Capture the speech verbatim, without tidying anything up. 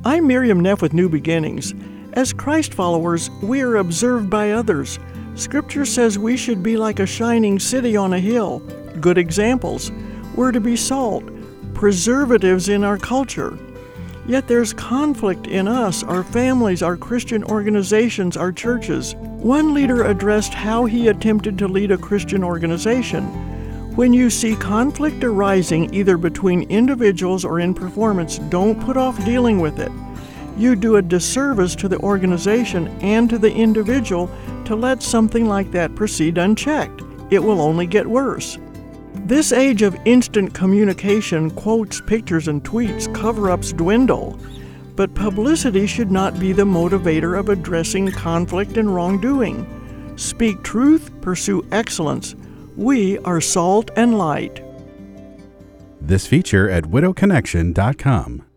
I'm Miriam Neff with New Beginnings. As Christ followers, we are observed by others. Scripture says we should be like a shining city on a hill. Good examples. We're to be salt, preservatives in our culture. Yet there's conflict in us, our families, our Christian organizations, our churches. One leader addressed how he attempted to lead a Christian organization. When you see conflict arising either between individuals or in performance, don't put off dealing with it. You do a disservice to the organization and to the individual to let something like that proceed unchecked. It will only get worse. This age of instant communication, quotes, pictures, and tweets, cover-ups dwindle. But publicity should not be the motivator of addressing conflict and wrongdoing. Speak truth, pursue excellence. We are salt and light. This feature at widow connection dot com.